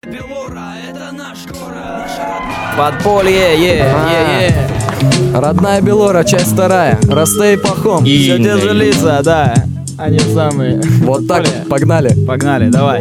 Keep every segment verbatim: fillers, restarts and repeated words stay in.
Белора, это наш город. Подполье, е, е, е. Родная Белора, часть вторая. Растей Пахом. И Все те же лица, да. Они самые. Вот так, погнали. Погнали, давай.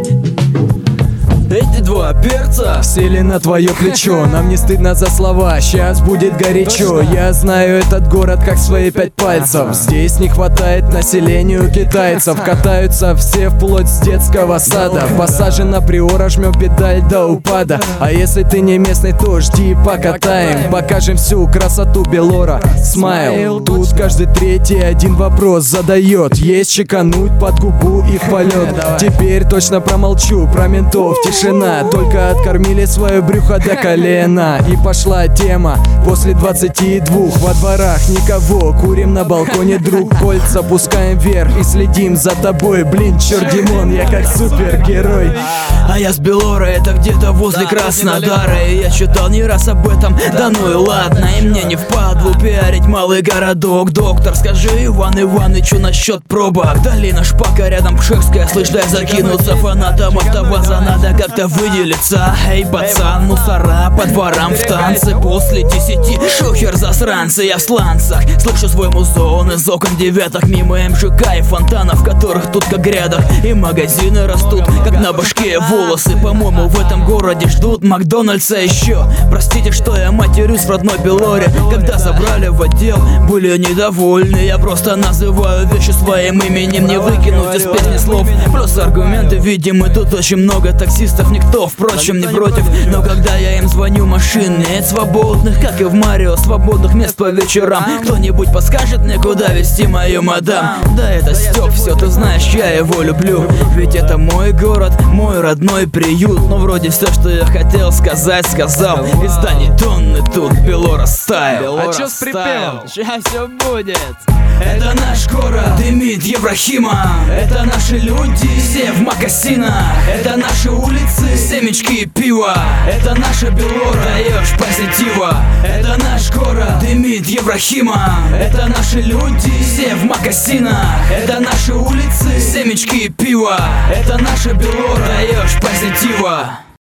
Эти два перца Сели на твое плечо, нам не стыдно за слова, сейчас будет горячо. Я знаю этот город как свои пять пальцев. Здесь не хватает населению китайцев. Катаются все вплоть с детского сада. Посажена приора, жмем педаль до упада. А если ты не местный, то жди, покатаем. Покажем всю красоту Белора. Смайл. Тут каждый третий один вопрос задает. Есть чекануть под губу и в полет. Теперь точно промолчу про ментов. Тишина, только откормили свое брюхо до колена. И пошла тема после двадцати двух. Во дворах никого, курим на балконе, друг. Кольца пускаем вверх и следим за тобой. Блин, черт, Димон, я как супергерой. А я с Белоры, это где-то возле Краснодара. И я читал не раз об этом, да ну и ладно. И мне не впадлу пиарить малый городок. Доктор, скажи, Иван Иванычу насчет пробок. Долина Шпака, рядом Пшехская, слышь, дай закинуться. Фанатам автоваза надо как-то выделиться. Эй, пацан, мусора по дворам в танце. После десяти шухер засранцы, я в сланцах. Слышу свой музон из окон девяток. Мимо эм жэ ка и фонтанов, которых тут как грядок. И магазины растут, как на башке волосы. По-моему, в этом городе ждут Макдональдса еще. Простите, что я матерюсь в родной Белоре. Когда забрали в отдел, были недовольны. Я просто называю вещи своим именем. Не выкинуть из песни слов, плюс аргументы видимы. Тут очень много таксистов, никто, впрочем, не против. Но когда я им звоню, машин нет свободных, как и в Марио, свободных мест по вечерам. Кто-нибудь подскажет мне, куда везти мою мадам? Да это Стёп, все ты знаешь, я его люблю. Ведь это мой город, мой родной приют. Но вроде все, что я хотел сказать, сказал. Изданий тонны тут, Белора стайл. А чё с припевом? Сейчас все будет. Это наш город, дымит Еврахима. Это наши люди, все в мокасинах. Это наши улицы, семечки и пиво. Это наша Белора, даешь позитива. Это наш город, дымит Еврахима. Это наши люди, все в мокасинах. Это наши улицы, семечки и пиво. Это наша Белора, даешь позитива.